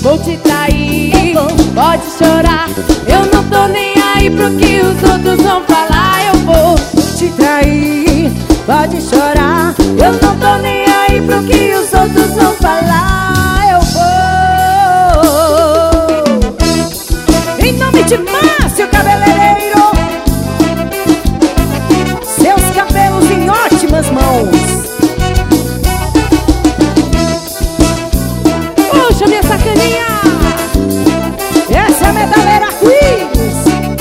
vou te trair. Pode chorar, eu não tô nem aí pro que os outros vão falar. Eu vou te trair. Pode chorar, eu não tô nem aí pro que os outros vão falar. Eu vou. Em nome de Márcio Cabeleireiro, seus cabelos em ótimas mãos. Puxa minha sacaninha, essa é a Metaleira Quiz.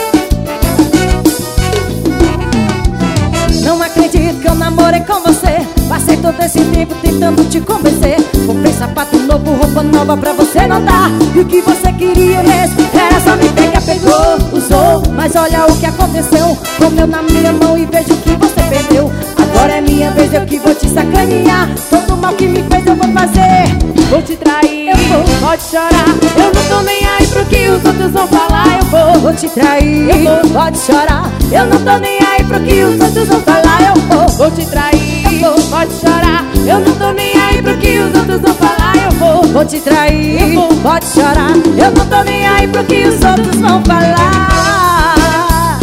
Não acredito que eu namorei com você. Passei todo esse tempo tentando te convencer. Comprei sapato novo, roupa nova pra você não dar. E o que você queria mesmo era só me pegar, pegou, usou. Mas olha o que aconteceu, comeu na minha mão e vejo que você perdeu. Agora é minha vez, eu que vou te sacanear. Todo mal que me fez eu vou fazer. vou te trair. Eu vou. Pode chorar, eu não tô nem aí pro que os outros vão falar. Eu vou te trair. Eu vou. Pode chorar, eu não tô nem aí pro que os outros vão falar. Eu vou te trair. Eu vou. Pode chorar, eu não tô nem aí pro que os outros vão falar. Eu vou te trair. Eu vou. Pode chorar, eu não tô nem aí pro que os outros vão falar.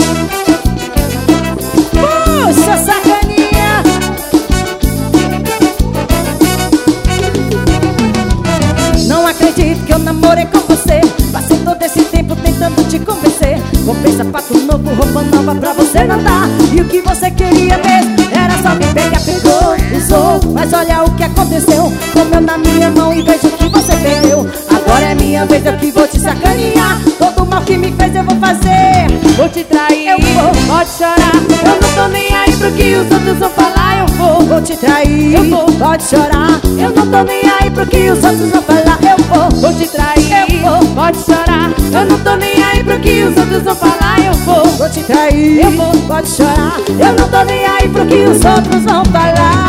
Puxa, sacaninha. Não acredito que eu namorei com você. Passei todo esse tempo tentando te convencer. Comprei sapato novo, roupa nova pra você não dar. E o que você queria mesmo era só me pegar, pegou, usou. Mas olha o que aconteceu, comeu na minha mão e vejo que você perdeu. Agora é minha vez, eu que vou te sacanear. Todo mal que me fez eu vou fazer. Vou te trair. Eu vou. Pode chorar, eu não tô nem aí pro que os outros vão falar. Eu vou te trair. Eu vou. Pode chorar, eu não tô nem aí pro que os outros vão falar. Eu vou te trair. Eu vou. Pode chorar, eu não tô nem aí pro que os outros vão falar. Eu vou te trair. Eu vou. Pode chorar, eu não tô nem aí pro que os outros vão falar.